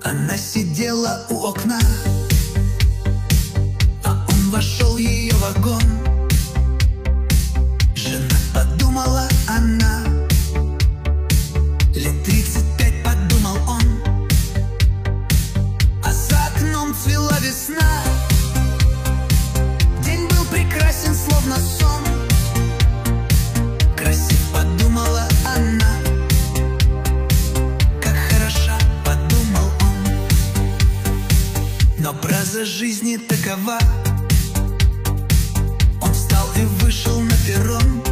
Она сидела у окна, а он вошел в ее вагон. Жена, подумала она, лет 35, подумал он. А за окном цвела весна. День был прекрасен, словно сон. Красив, подумала она, как хороша, подумал он. Но проза жизни такова. Он встал и вышел на перрон.